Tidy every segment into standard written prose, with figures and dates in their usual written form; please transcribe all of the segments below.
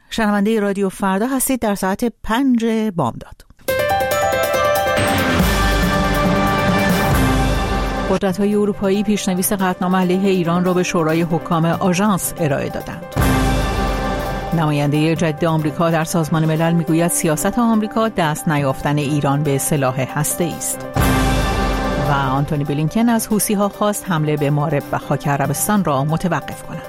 شنونده رادیو فردا هستید در ساعت 5 بامداد. قدرت‌های اروپایی پیشنویس قطعنامه علیه ایران را به شورای حکام آژانس ارائه دادند. نماینده جدید آمریکا در سازمان ملل میگوید سیاست آمریکا دست نیافتن ایران به سلاح هسته‌ای است. و آنتونی بلینکن از حوثی‌ها خواست حمله به مارب و خاک عربستان را متوقف کنند.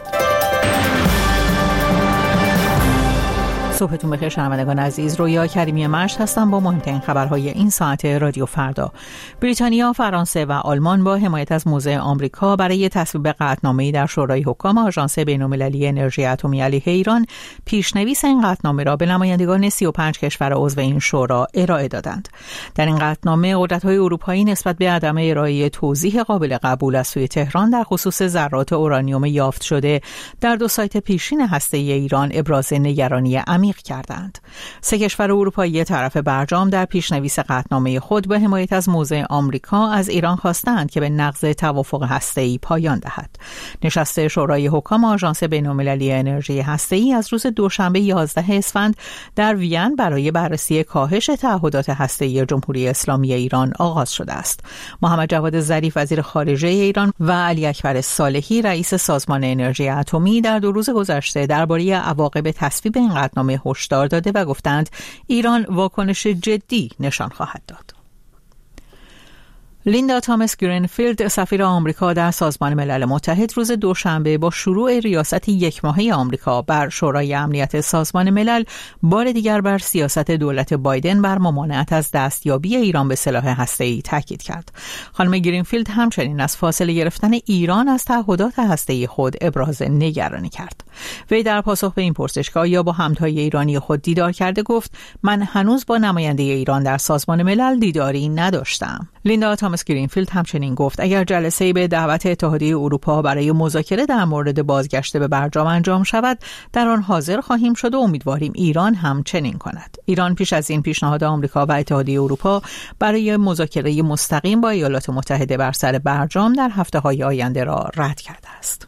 صبحتون بخیر شنوندگان عزیز، رویا کریمی مشت هستم با مهمترین خبرهای این ساعت رادیو فردا. بریتانیا، فرانسه و آلمان با حمایت از موضع آمریکا برای تصویب قطعنامه‌ای در شورای حکام آژانس بین‌المللی انرژی اتمی علیه ایران پیشنویس این قطعنامه را به نمایندگان 35 کشور عضو این شورا ارائه دادند. در این قطعنامه قدرت‌های اروپایی نسبت به عدم ارائه توضیح قابل قبول از سوی تهران در خصوص ذرات اورانیوم یافت شده در 2 سایت پیشین هسته‌ای ایران ابراز نگرانی عمیق کردند. 3 کشور اروپایی طرف برجام در پیشنویس قطعنامه خود به حمایت از موضع آمریکا از ایران خواستند که به نقض توافق هسته‌ای پایان دهد. نشست شورای حکام آژانس بین‌المللی انرژی هسته‌ای از روز دوشنبه 11 اسفند در وین برای بررسی کاهش تعهدات هسته‌ای جمهوری اسلامی ایران آغاز شده است. محمد جواد ظریف وزیر خارجه ایران و علی اکبر صالحی رئیس سازمان انرژی اتمی در 2 روز گذشته درباره عواقب تصویب این قطعنامه هشدار داده و گفتند ایران واکنش جدی نشان خواهد داد. لیندا تامس گرینفیلد سفیر آمریکا در سازمان ملل متحد روز دوشنبه با شروع ریاست 1 ماهه آمریکا بر شورای امنیت سازمان ملل بار دیگر بر سیاست دولت بایدن بر ممانعت از دستیابی ایران به سلاح هسته‌ای تاکید کرد. خانم گرینفیلد همچنین از فاصله گرفتن ایران از تعهدات هسته‌ای خود ابراز نگرانی کرد. وی در پاسخ به این پرسش که آیا با همتای ایرانی خود دیدار کرده گفت من هنوز با نماینده ایران در سازمان ملل دیداری نداشتم. لیندا تامس گرینفیلد همچنین گفت اگر جلسه‌ای به دعوت اتحادیه اروپا برای مذاکره در مورد بازگشت به برجام انجام شود در آن حاضر خواهیم شد و امیدواریم ایران هم چنین کند. ایران پیش از این پیشنهاد آمریکا و اتحادیه اروپا برای مذاکره مستقیم با ایالات متحده بر سر برجام در هفته‌های آینده را رد کرده است.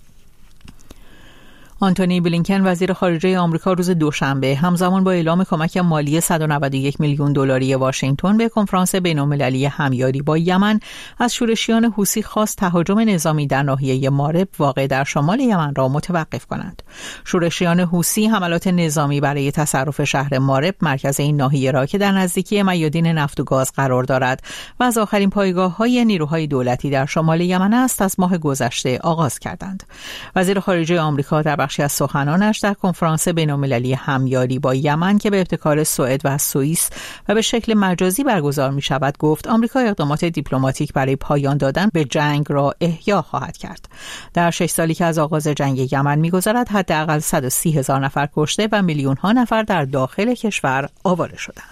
آنتونی بلینکن وزیر خارجه آمریکا روز دوشنبه همزمان با اعلام کمک مالی 191 میلیون دلاری واشنگتن به کنفرانس بین‌المللی همیاری با یمن از شورشیان حوثی خواست تهاجم نظامی در ناحیه مارب واقع در شمال یمن را متوقف کنند. شورشیان حوثی حملات نظامی برای تصرف شهر مارب مرکز این ناحیه را که در نزدیکی میادین نفت و گاز قرار دارد و از آخرین پایگاه‌های نیروهای دولتی در شمال یمن است از ماه گذشته آغاز کردند. وزیر خارجه آمریکا در بخشی از سخنانش در کنفرانس بین‌المللی همیاری با یمن که به ابتکار سوئد و سوئیس و به شکل مجازی برگزار می شود گفت آمریکا اقدامات دیپلماتیک برای پایان دادن به جنگ را احیا خواهد کرد. در 6 سالی که از آغاز جنگ یمن می‌گذرد حداقل 130,000 نفر کشته و میلیون‌ها نفر در داخل کشور آواره شدند.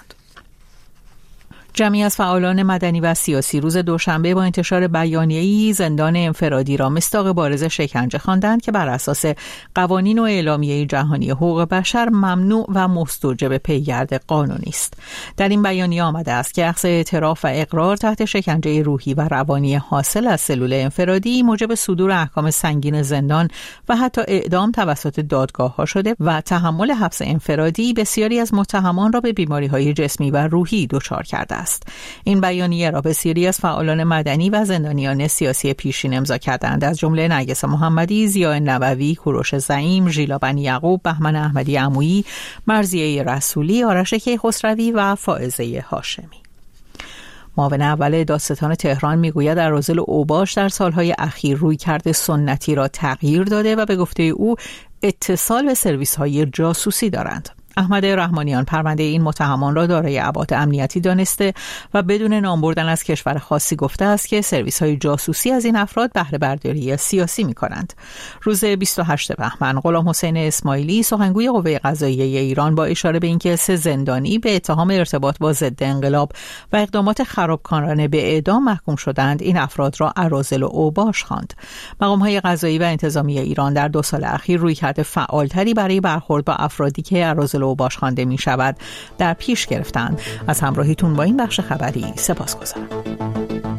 جمعی از فعالان مدنی و سیاسی روز دوشنبه با انتشار بیانیه‌ای زندان انفرادی را مصداق بارز شکنجه خواندند که بر اساس قوانین و اعلامیه جهانی حقوق بشر ممنوع و مستوجب پیگرد قانونی است. در این بیانیه آمده است که اخذ اعتراف و اقرار تحت شکنجه روحی و روانی حاصل از سلول انفرادی موجب صدور احکام سنگین زندان و حتی اعدام توسط دادگاه‌ها شده و تحمل حبس انفرادی بسیاری از متهمان را به بیماری‌های جسمی و روحی دچار کرده است. این بیانیه را بسیاری از فعالان مدنی و زندانیان سیاسی پیشین امضا کردند، از جمله نرگس محمدی، ضیاء نووی، کوروش زعیم، ژیلا بنی یعقوب، بهمن احمدی عمویی، مرضیه رسولی، آرش کیخسروی و فائزه هاشمی. معاون اول دادستان تهران میگوید اراذل اوباش در سالهای اخیر رویکرد سنتی را تغییر داده و به گفته او اتصال به سرویس‌های جاسوسی دارند. احمد رحمانیان پرونده این متهمان را دارای ابعاد امنیتی دانسته و بدون نام بردن از کشور خاصی گفته است که سرویس‌های جاسوسی از این افراد بهره برداری سیاسی می‌کنند. روز 28 بهمن غلام حسین اسماعیلی سخنگوی قوه قضاییه ایران با اشاره به اینکه 3 زندانی به اتهام ارتباط با ضد انقلاب و اقدامات خرابکارانه به اعدام محکوم شدند این افراد را اراذل اوباش خواند. مقام‌های قضایی و انتظامی ایران در 2 سال اخیر رویکرد فعالتری برای برخورد با افرادی که اراذل اوباش خوانده می شود در پیش گرفتند. از همراهیتون با این بخش خبری سپاسگزارم.